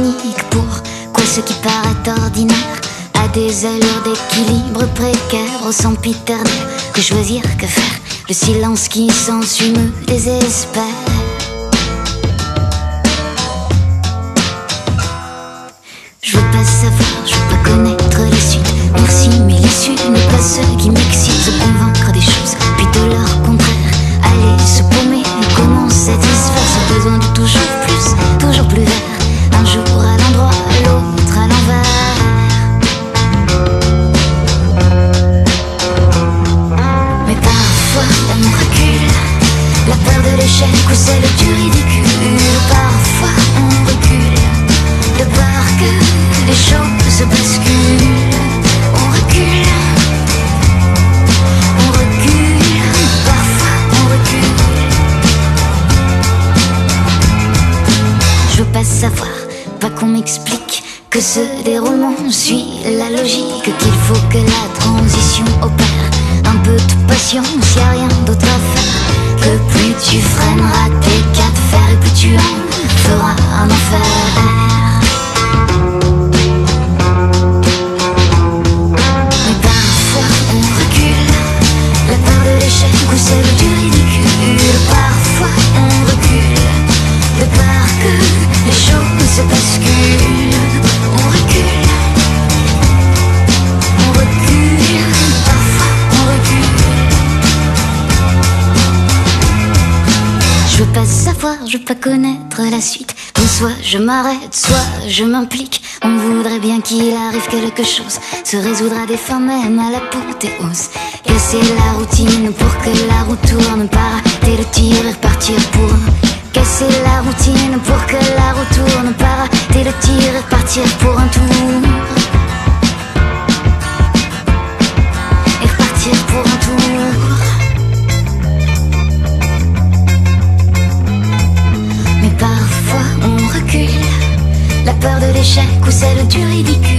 panique. Pourquoi ce qui paraît ordinaire a des allures d'équilibre précaire au sempiternel? Que choisir, que faire? Le silence qui s'ensuit me désespère. Je veux pas savoir, je veux pas connaître la suite. Merci, mais l'issue n'est pas ce qui m'excite. Se convaincre des choses, puis de leur contraire. Aller se paumer, comment satisfaire ce besoin de toujours plus vert. Un jour à l'endroit, l'autre à l'envers. Mais parfois on recule, la peur de l'échec ou celle du ridicule. Parfois on recule, de peur que les choses se basculent. On recule, parfois on recule. Je veux pas savoir, pas qu'on m'explique que ce déroulement suit la logique, qu'il faut que la transition opère. Un peu de patience, y'a rien d'autre à faire. Que plus tu freineras tes cas de fer, et plus tu en feras un enfer. Mais parfois on recule, la peur de l'échec ou celle du ridicule. Parfois on recule, de peur que les choses se basculent. On recule, parfois on recule. Je veux pas savoir, je veux pas connaître la suite. Donc soit je m'arrête, soit je m'implique. On voudrait bien qu'il arrive quelque chose, se résoudre à des fins même à l'apothéose. Casser la routine pour que la roue tourne, pas rater le tir et repartir pour un. Casser la routine pour que la roue tourne, pas rater le tir et repartir pour un tour. Et repartir pour un tour. Mais parfois on recule, la peur de l'échec ou celle du ridicule.